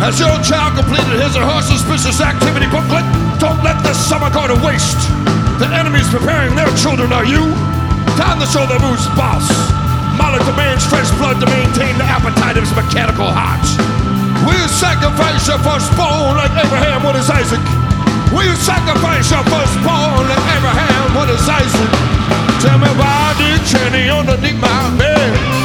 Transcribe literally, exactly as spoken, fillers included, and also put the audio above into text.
Has your child completed his or her suspicious activity booklet? Don't let this summer go to waste. The enemy's preparing their children, are you? Time to show them who's boss. Moloch demands fresh blood to maintain the appetite of his mechanical heart. Will you sacrifice your firstborn like Abraham with his Isaac? Will you sacrifice your firstborn like Abraham with his Isaac? Tell me why did Jenny underneath my